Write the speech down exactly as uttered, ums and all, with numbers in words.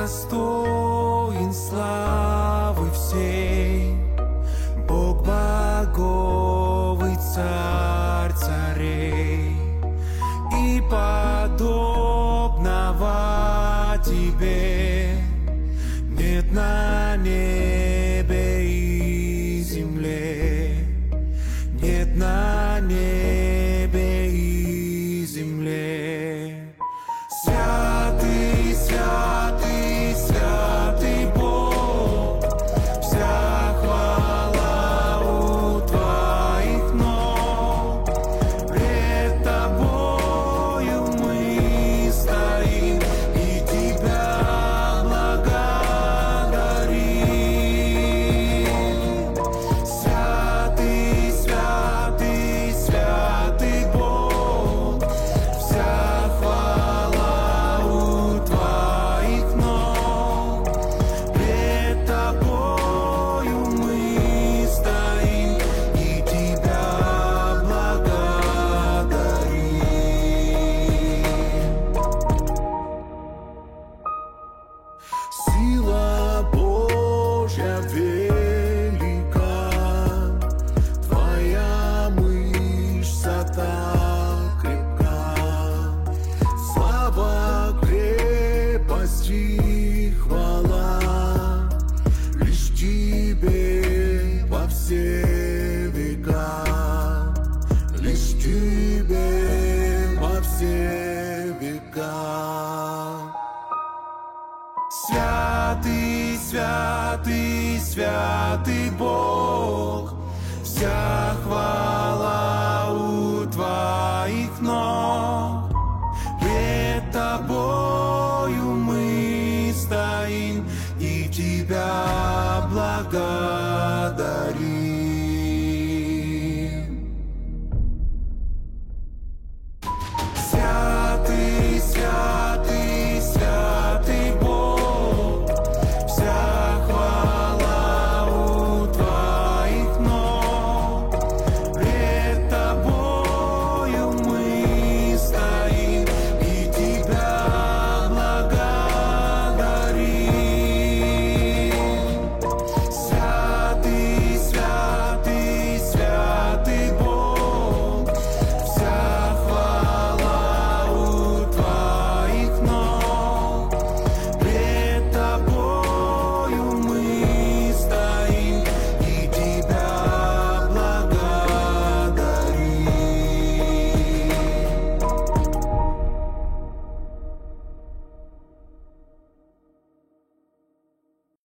достоин славы всей, Бог богов и царь царей, и подобного тебе нет на небе и земле, нет на небе и земле. Святый, святый, святый Бог, вся хвала у твоих ног. Пред тобою мы стоим и тебя благодарим. Святый, святый, святый Бог, вся хвала у твоих ног. Пред тобою мы стоим и тебя благодарим. Сила Божья велика, твоя мышца так крепка. Слава, крепость и хвала лишь тебе во все века, лишь тебе во все века. Святый, святый, святый Бог, вся